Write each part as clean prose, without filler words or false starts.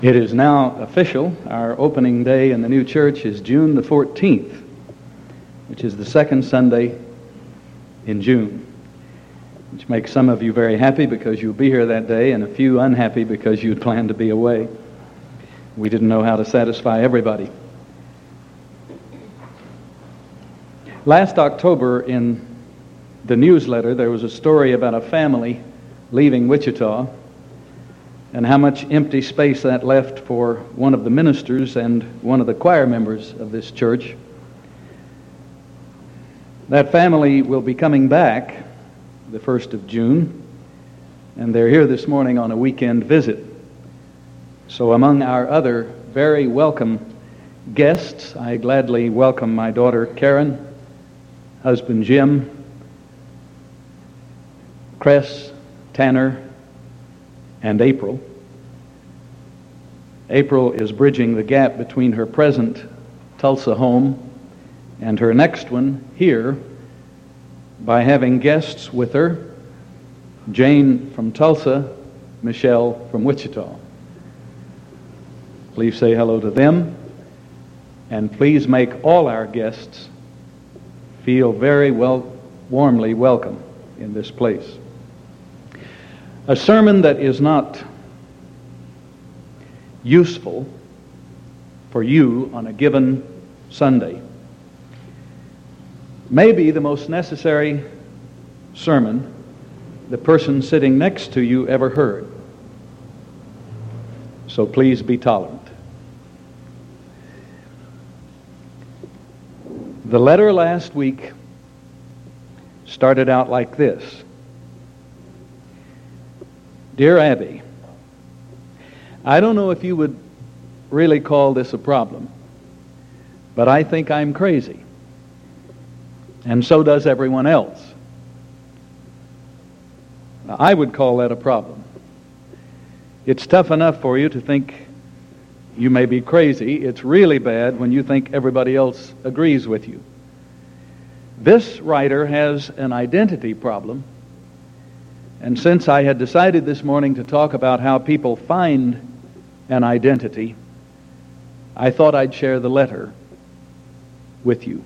It is now official. Our opening day in the new church is June the 14th, which is the second Sunday in June, which makes some of you very happy because you'll be here that day and a few unhappy because you'd planned to be away. We didn't know how to satisfy everybody. Last October in the newsletter there was a story about a family leaving Wichita and how much empty space that left for one of the ministers and one of the choir members of this church. That family will be coming back the 1st of June, and they're here this morning on a weekend visit. So among our other very welcome guests, I gladly welcome my daughter Karen, husband Jim, Cress, Tanner, and April. April is bridging the gap between her present Tulsa home and her next one here by having guests with her, Jane from Tulsa, Michelle from Wichita. Please say hello to them, and please make all our guests feel very warmly welcome in this place. A sermon that is not useful for you on a given Sunday may be the most necessary sermon the person sitting next to you ever heard. So please be tolerant. The letter last week started out like this. Dear Abby, I don't know if you would really call this a problem, but I think I'm crazy. And so does everyone else. Now, I would call that a problem. It's tough enough for you to think you may be crazy. It's really bad when you think everybody else agrees with you. This writer has an identity problem. And since I had decided this morning to talk about how people find an identity, I thought I'd share the letter with you.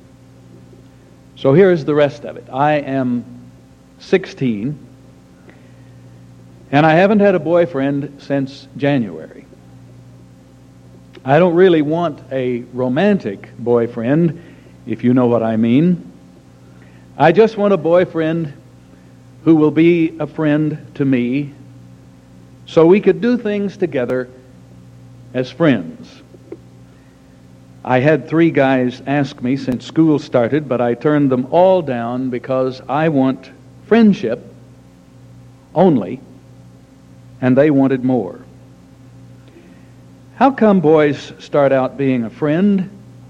So here's the rest of it. I am 16, and I haven't had a boyfriend since January. I don't really want a romantic boyfriend, if you know what I mean. I just want a boyfriend who will be a friend to me so we could do things together as friends. I had 3 guys ask me since school started, but I turned them all down because I want friendship only, and they wanted more. How come boys start out being a friend,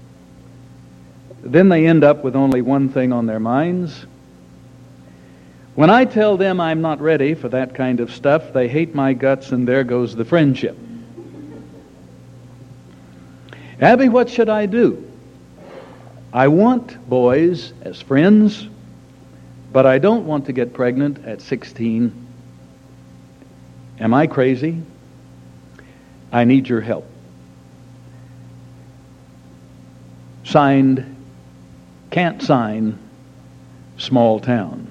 then they end up with only one thing on their minds? When I tell them I'm not ready for that kind of stuff, they hate my guts, and there goes the friendship. Abby, what should I do? I want boys as friends, but I don't want to get pregnant at 16. Am I crazy? I need your help. Signed, can't sign, small town.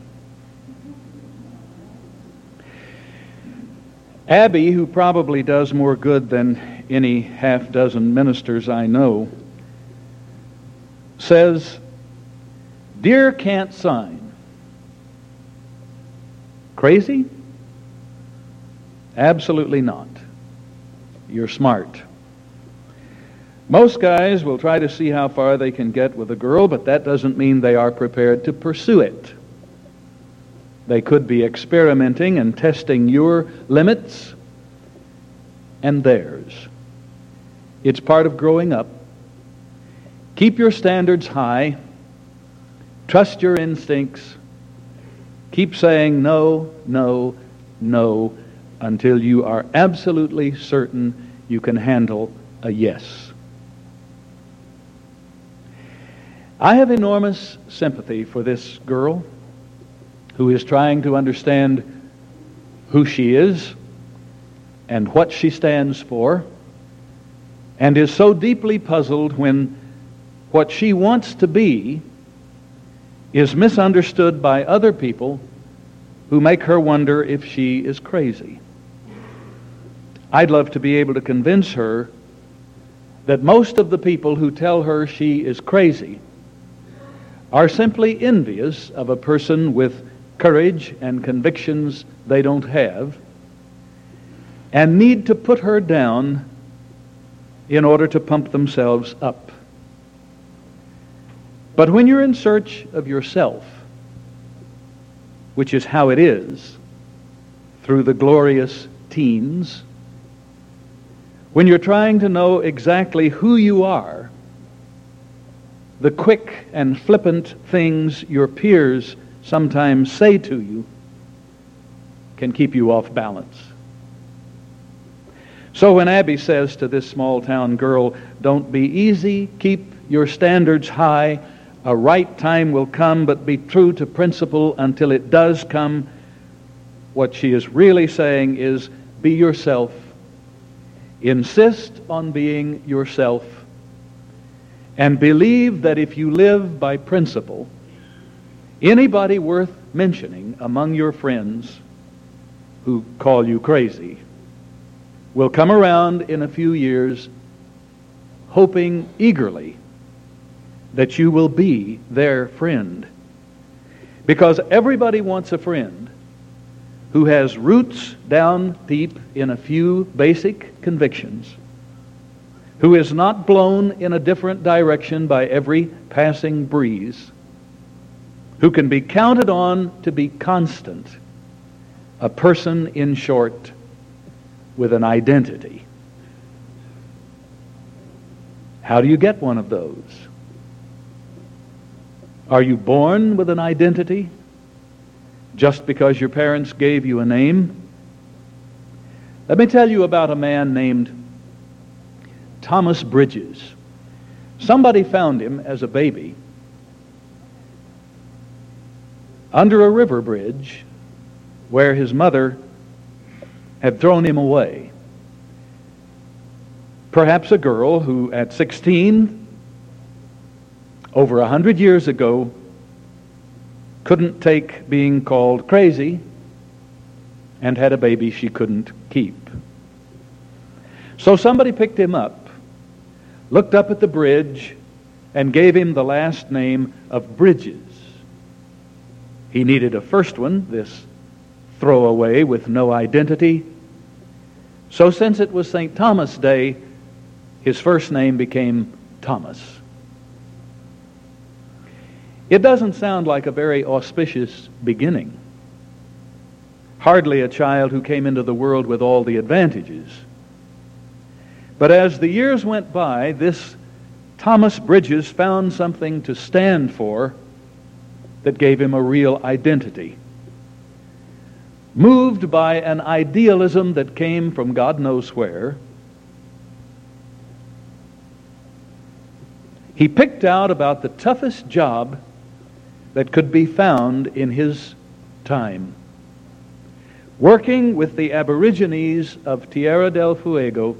Abby, who probably does more good than any half-dozen ministers I know, says, Dear can't sign. Crazy? Absolutely not. You're smart. Most guys will try to see how far they can get with a girl, but that doesn't mean they are prepared to pursue it. They could be experimenting and testing your limits and theirs. It's part of growing up. Keep your standards high. Trust your instincts. Keep saying no, no, no until you are absolutely certain you can handle a yes. I have enormous sympathy for this girl who is trying to understand who she is and what she stands for, and is so deeply puzzled when what she wants to be is misunderstood by other people who make her wonder if she is crazy. I'd love to be able to convince her that most of the people who tell her she is crazy are simply envious of a person with courage and convictions they don't have, and need to put her down in order to pump themselves up. But when you're in search of yourself, which is how it is through the glorious teens, when you're trying to know exactly who you are, the quick and flippant things your peers sometimes say to you can keep you off balance. So when Abby says to this small-town girl, "Don't be easy, keep your standards high, a right time will come, but be true to principle until it does come," what she is really saying is, be yourself. Insist on being yourself. And believe that if you live by principle, anybody worth mentioning among your friends who call you crazy will come around in a few years hoping eagerly that you will be their friend. Because everybody wants a friend who has roots down deep in a few basic convictions, who is not blown in a different direction by every passing breeze, who can be counted on to be constant, a person, in short, with an identity. How do you get one of those? Are you born with an identity just because your parents gave you a name? Let me tell you about a man named Thomas Bridges. Somebody found him as a baby under a river bridge where his mother had thrown him away. Perhaps a girl who at 16, over 100 years ago, couldn't take being called crazy and had a baby she couldn't keep. So somebody picked him up, looked up at the bridge, and gave him the last name of Bridges. He needed a first one, this throwaway with no identity. So since it was St. Thomas Day, his first name became Thomas. It doesn't sound like a very auspicious beginning. Hardly a child who came into the world with all the advantages. But as the years went by, this Thomas Bridges found something to stand for that gave him a real identity. Moved by an idealism that came from God knows where, he picked out about the toughest job that could be found in his time. Working with the Aborigines of Tierra del Fuego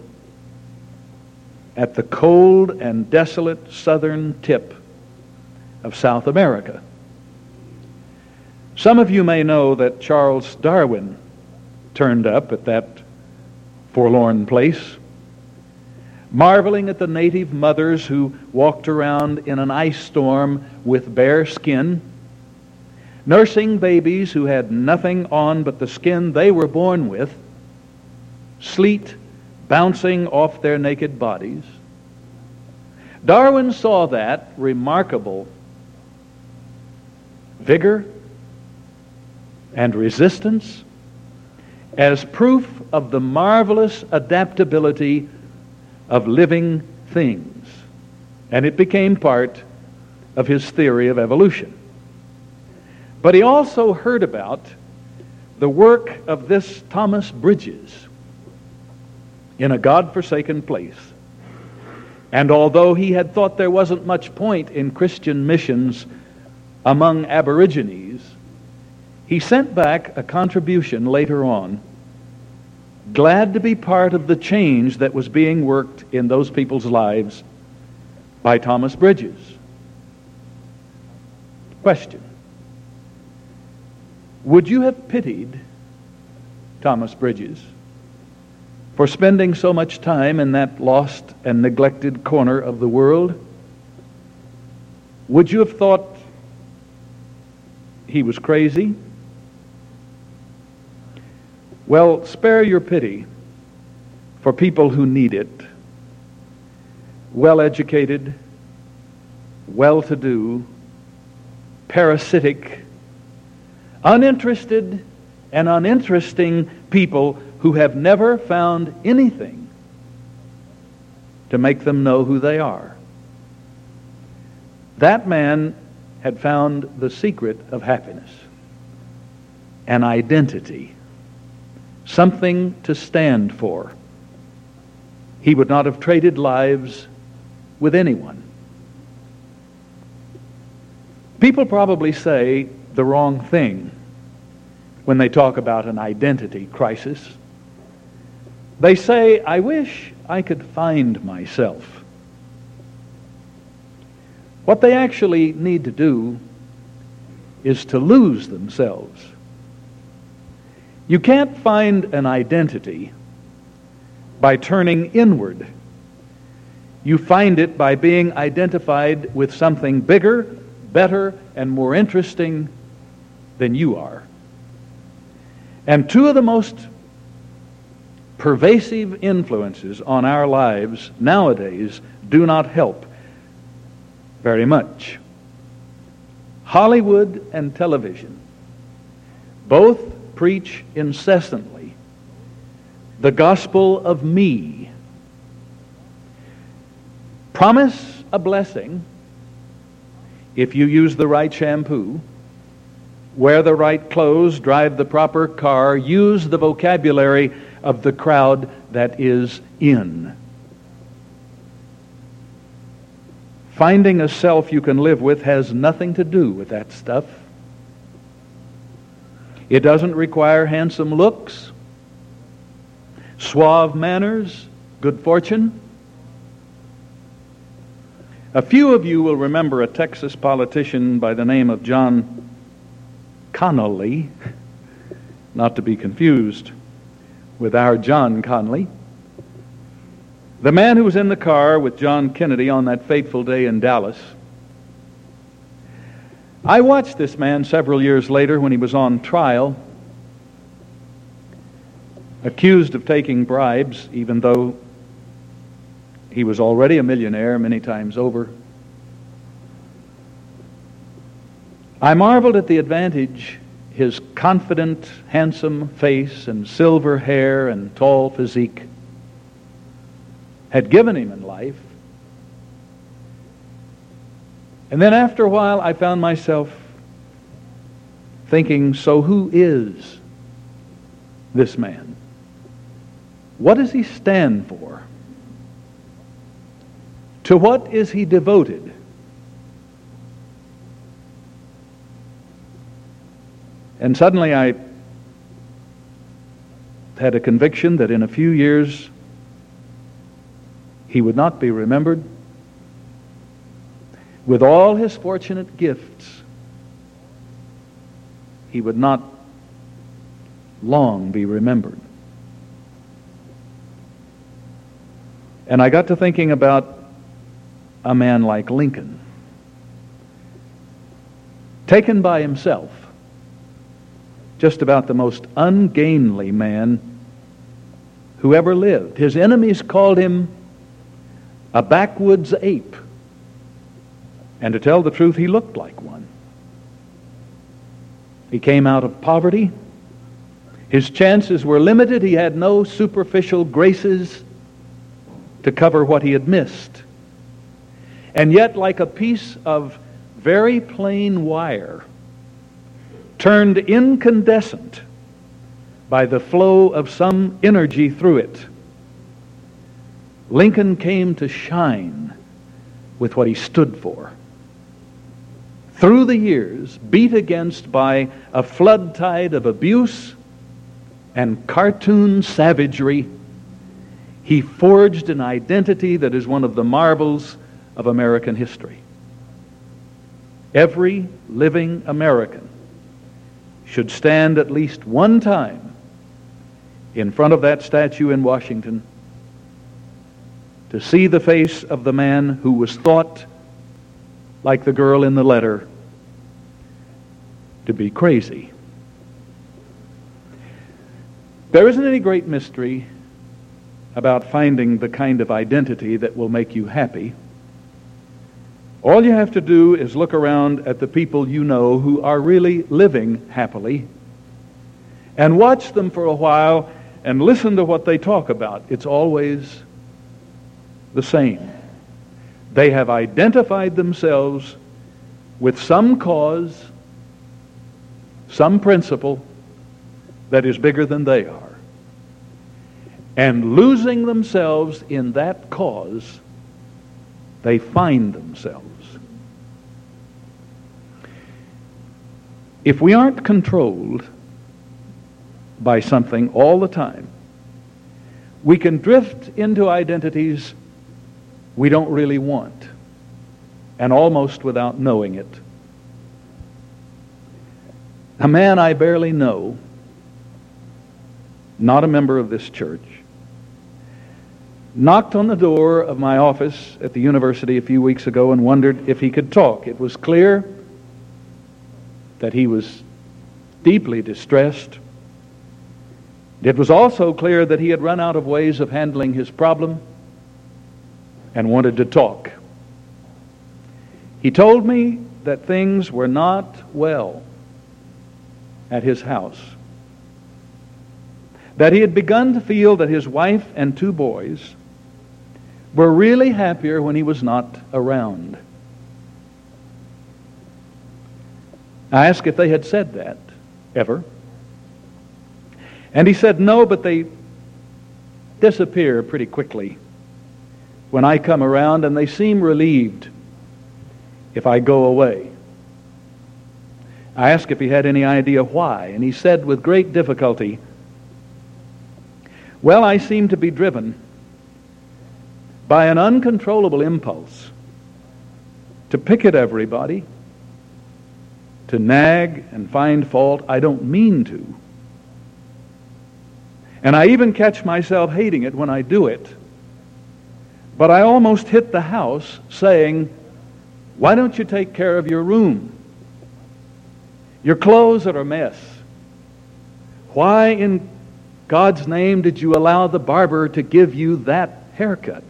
at the cold and desolate southern tip of South America. Some of you may know that Charles Darwin turned up at that forlorn place, marveling at the native mothers who walked around in an ice storm with bare skin, nursing babies who had nothing on but the skin they were born with, sleet bouncing off their naked bodies. Darwin saw that remarkable vigor and resistance as proof of the marvelous adaptability of living things. And it became part of his theory of evolution. But he also heard about the work of this Thomas Bridges in a God-forsaken place. And although he had thought there wasn't much point in Christian missions among Aborigines, he sent back a contribution later on glad to be part of the change that was being worked in those people's lives by Thomas Bridges. Question: would you have pitied Thomas Bridges for spending so much time in that lost and neglected corner of the world? Would you have thought he was crazy? Well, spare your pity for people who need it. Well-educated, well-to-do, parasitic, uninterested and uninteresting people who have never found anything to make them know who they are. That man had found the secret of happiness, an identity, something to stand for. He would not have traded lives with anyone. People probably say the wrong thing when they talk about an identity crisis. They say, "I wish I could find myself." What they actually need to do is to lose themselves. You can't find an identity by turning inward. You find it by being identified with something bigger, better, and more interesting than you are. And two of the most pervasive influences on our lives nowadays do not help very much. Hollywood and television both preach incessantly the gospel of me. Promise a blessing if you use the right shampoo, wear the right clothes, drive the proper car, use the vocabulary of the crowd that is in. Finding a self you can live with has nothing to do with that stuff. It doesn't require handsome looks, suave manners, good fortune. A few of you will remember a Texas politician by the name of John Connally, not to be confused with our John Connally, the man who was in the car with John Kennedy on that fateful day in Dallas. I watched this man several years later when he was on trial, accused of taking bribes, even though he was already a millionaire many times over. I marveled at the advantage his confident, handsome face and silver hair and tall physique had given him in life. And then after a while, I found myself thinking, so who is this man? What does he stand for? To what is he devoted? And suddenly I had a conviction that in a few years he would not be remembered. With all his fortunate gifts, he would not long be remembered. And I got to thinking about a man like Lincoln, taken by himself, just about the most ungainly man who ever lived. His enemies called him a backwoods ape. And to tell the truth, he looked like one. He came out of poverty. His chances were limited. He had no superficial graces to cover what he had missed. And yet, like a piece of very plain wire, turned incandescent by the flow of some energy through it, Lincoln came to shine with what he stood for. Through the years, beat against by a flood tide of abuse and cartoon savagery, he forged an identity that is one of the marvels of American history. Every living American should stand at least one time in front of that statue in Washington to see the face of the man who was thought, like the girl in the letter, to be crazy. There isn't any great mystery about finding the kind of identity that will make you happy. All you have to do is look around at the people you know who are really living happily and watch them for a while and listen to what they talk about. It's always the same. They have identified themselves with some cause, some principle that is bigger than they are. And losing themselves in that cause, they find themselves. If we aren't controlled by something all the time, we can drift into identities we don't really want, and almost without knowing it. A man I barely know, not a member of this church, knocked on the door of my office at the university a few weeks ago and wondered if he could talk. It was clear that he was deeply distressed. It was also clear that he had run out of ways of handling his problem and wanted to talk. He told me that things were not well at his house, that he had begun to feel that his wife and 2 boys were really happier when he was not around. I asked if they had said that ever. And he said no, but they disappear pretty quickly when I come around, and they seem relieved if I go away. I asked if he had any idea why, and he said with great difficulty, "Well, I seem to be driven by an uncontrollable impulse to pick at everybody, to nag and find fault. I don't mean to. And I even catch myself hating it when I do it. But I almost hit the house saying, 'Why don't you take care of your room? Your clothes are a mess. Why in God's name did you allow the barber to give you that haircut?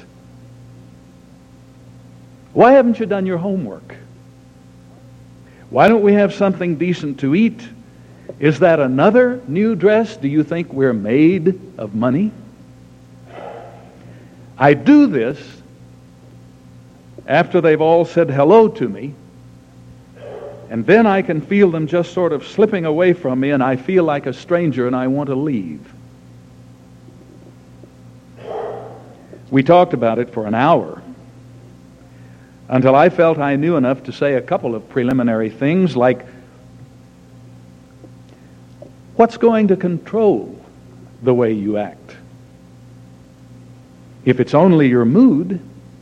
Why haven't you done your homework? Why don't we have something decent to eat? Is that another new dress? Do you think we're made of money?' I do this after they've all said hello to me, and then I can feel them just sort of slipping away from me, and I feel like a stranger and I want to leave." We talked about it for an hour until I felt I knew enough to say a couple of preliminary things like, what's going to control the way you act? If it's only your mood,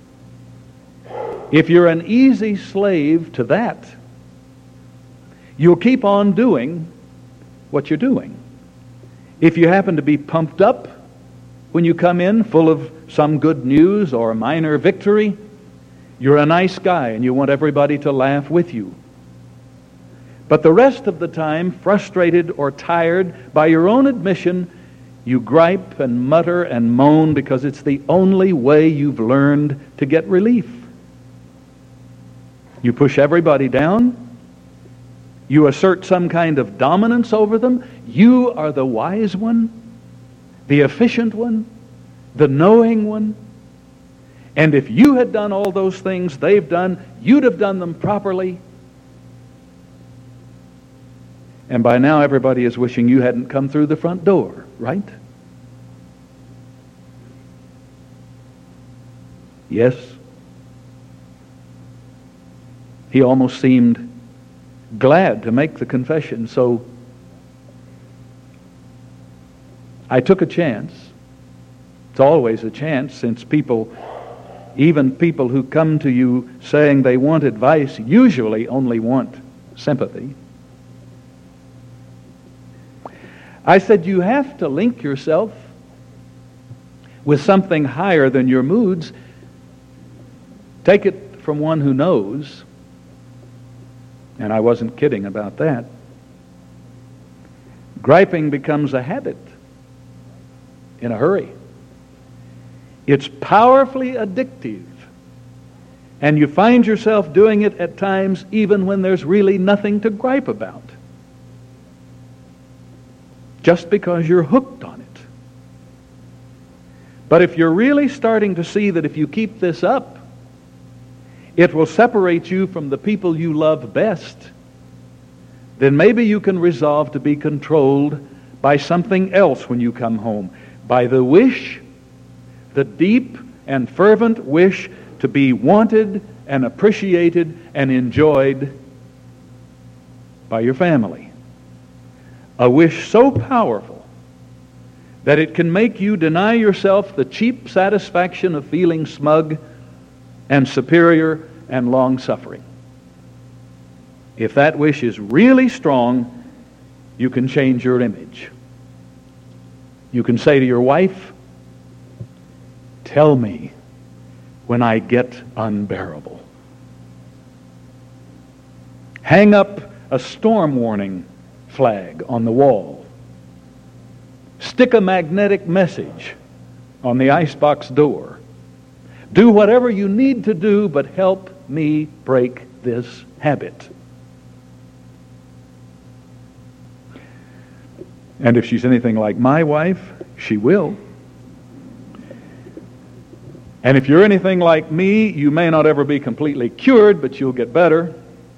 if you're an easy slave to that, you'll keep on doing what you're doing. If you happen to be pumped up when you come in full of some good news or a minor victory, you're a nice guy and you want everybody to laugh with you. But the rest of the time, frustrated or tired, by your own admission, you gripe and mutter and moan because it's the only way you've learned to get relief. You push everybody down. You assert some kind of dominance over them. You are the wise one, the efficient one, the knowing one. And if you had done all those things they've done, you'd have done them properly. And by now everybody is wishing you hadn't come through the front door, right? Yes. He almost seemed glad to make the confession, so I took a chance. It's always a chance, since even people who come to you saying they want advice, usually only want sympathy. I said, you have to link yourself with something higher than your moods. Take it from one who knows, and I wasn't kidding about that. Griping becomes a habit in a hurry. It's powerfully addictive, and you find yourself doing it at times even when there's really nothing to gripe about, just because you're hooked on it. But if you're really starting to see that if you keep this up, it will separate you from the people you love best, then maybe you can resolve to be controlled by something else when you come home, by the wish, the deep and fervent wish to be wanted and appreciated and enjoyed by your family. A wish so powerful that it can make you deny yourself the cheap satisfaction of feeling smug and superior and long-suffering. If that wish is really strong, you can change your image. You can say to your wife, "Tell me when I get unbearable." Hang up a storm warning flag on the wall. Stick a magnetic message on the icebox door. Do whatever you need to do, but help me break this habit. And if she's anything like my wife, she will. And if you're anything like me, you may not ever be completely cured, but you'll get better.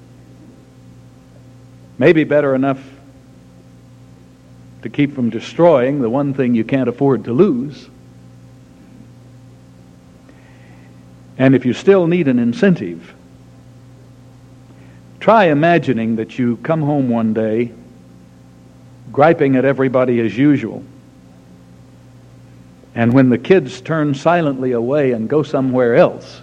Maybe better enough to keep from destroying the one thing you can't afford to lose. And if you still need an incentive, try imagining that you come home one day griping at everybody as usual. And when the kids turn silently away and go somewhere else,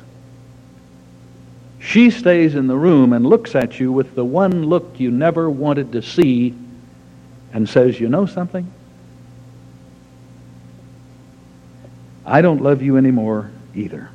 she stays in the room and looks at you with the one look you never wanted to see and says, "You know something? I don't love you anymore either."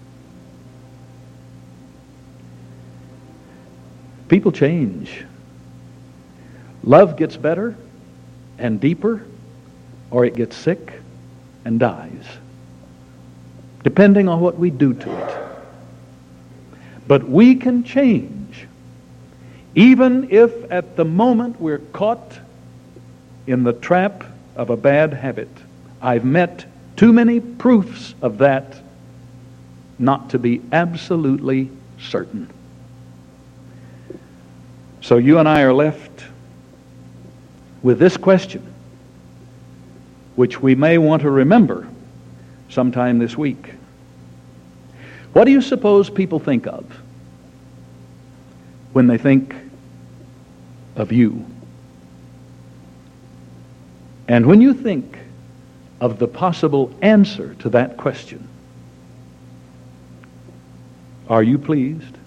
People change. Love gets better and deeper, or it gets sick and dies, depending on what we do to it. But we can change, even if at the moment we're caught in the trap of a bad habit. I've met too many proofs of that not to be absolutely certain. So you and I are left with this question, which we may want to remember sometime this week. What do you suppose people think of when they think of you? And when you think of the possible answer to that question, are you pleased?